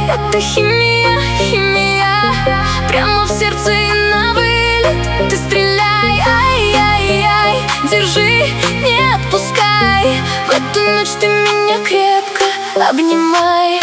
это химия, химия. Прямо в сердце и на вылет. Ты стреляй, ай-яй-яй. Держи, не отпускай. В эту ночь ты меня крепко обнимай.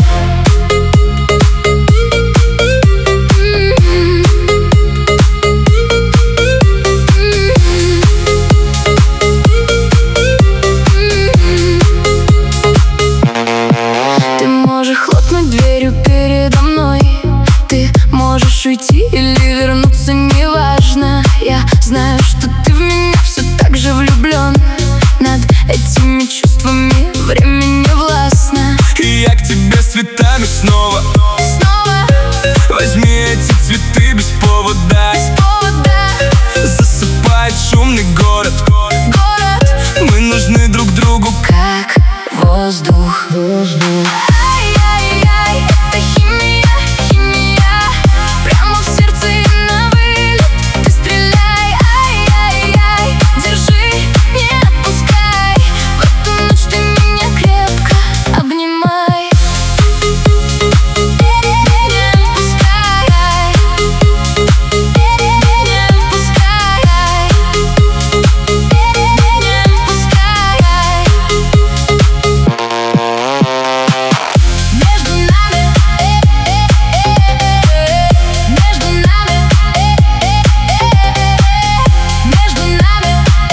Ты можешь хлопнуть дверью передо мной. Ты можешь уйти или вернуться, неважно. Я знаю, что ты в меня все так же влюблен. Над этими чувствами время не властно. И я к тебе с цветами снова. Возьми эти цветы без повода. Засыпает шумный город. Мы нужны друг другу, как воздух. Ай-яй-яй, это химия, химия. Прямо в сердце и на вылет. Ты стреляй, ай-яй-яй. Держи, не отпускай. В эту ночь ты меня крепко обнимай. Не отпускай. Не отпускай. Не отпускай. Между нами, между нами, между нами.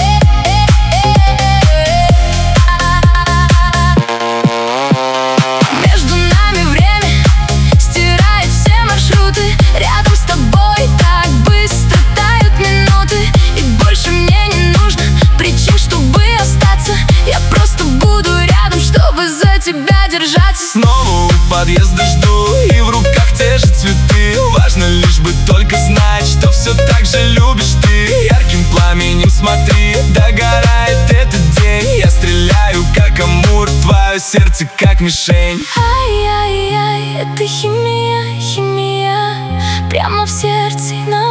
Между нами время стирает все маршруты. Рядом с тобой так быстро тают минуты. И больше мне не нужно причин, чтобы остаться. Я просто буду рядом, чтобы за тебя держаться. снова у подъезда жду. И в руках те же цветы. Важно лишь бы только знать, что все так же любишь ты. Ярким пламенем смотри, догорает этот день. Я стреляю как амур, твое сердце как мишень. Ай-яй-яй, это химия, химия. Прямо в сердце и на